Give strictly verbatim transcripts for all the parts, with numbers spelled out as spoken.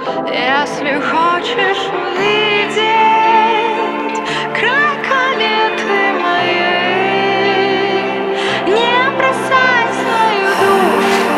Если хочешь увидеть край кометы моей, не бросай свою душу.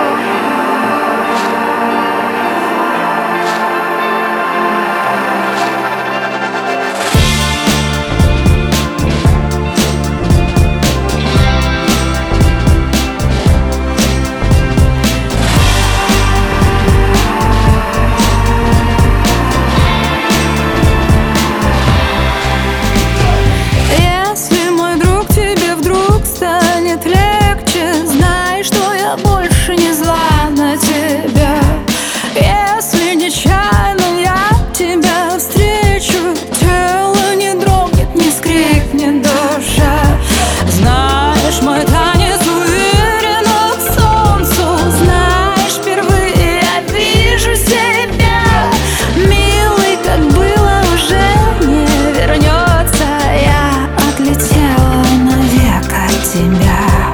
Больше не зла на тебя. Если нечаянно я тебя встречу, тело не дрогнет, не скрипнет душа. Знаешь, мой танец уверен к солнцу. Знаешь, впервые я вижу себя. Милый, как было, уже не вернется. Я отлетела навек от тебя.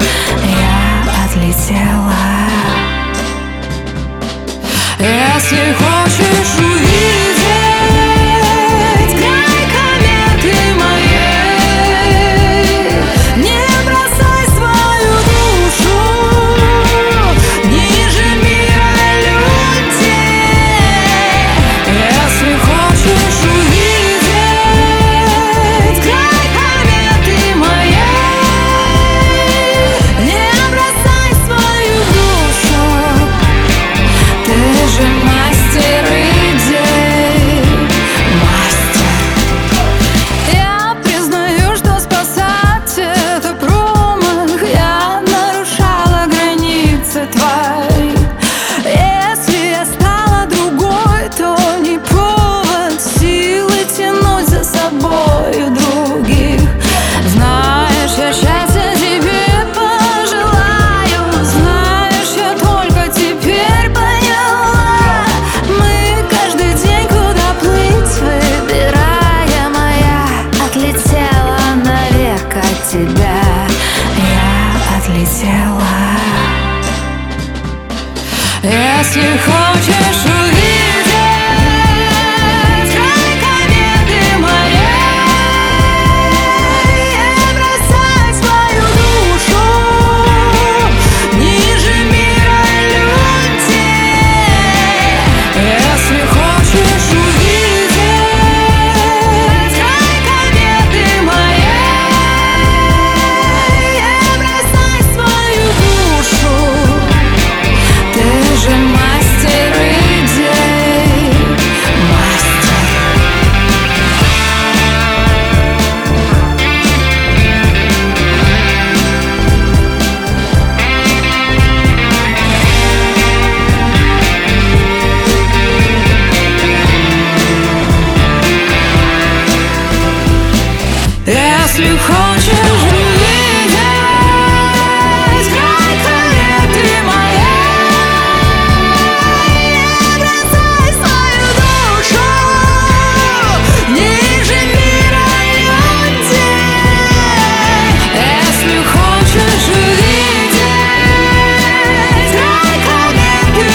Если хочешь увидеть край кометы моей, не бросай свою душу ниже мира людей. Если хочешь увидеть край кометы моей, не бросай свою душу. Ты же мастер идей, мастер. Я признаю, что спасать это промах. Я нарушала границы твои. Если я стала другой, то не повод силы тянуть за собою других. Знаешь, я счастья тебе пожелаю. Знаешь, я только теперь поняла. Мы каждый день куда плыть выбирая. Моя отлетела навек от тебя. Я отлетела. Если хочешь увидеть край кометы моей, не бросай свою душу ниже мира людей. Если хочешь увидеть край кометы моей, не бросай свою душу. Ты же мастер идей, мастер. Если хочешь увидеть край кометы моей, не бросай свою душу ниже мира людей. Если хочешь увидеть край кометы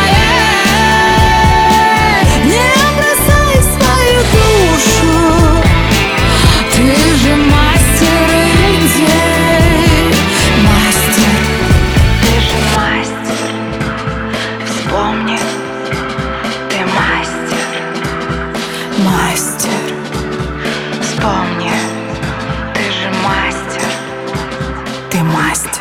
моей, не бросай свою душу. Ты же мастер идей, мастер. Ты же мастер, вспомни, ты мастер, Мастер. вспомни, ты же мастер. Ты мастер.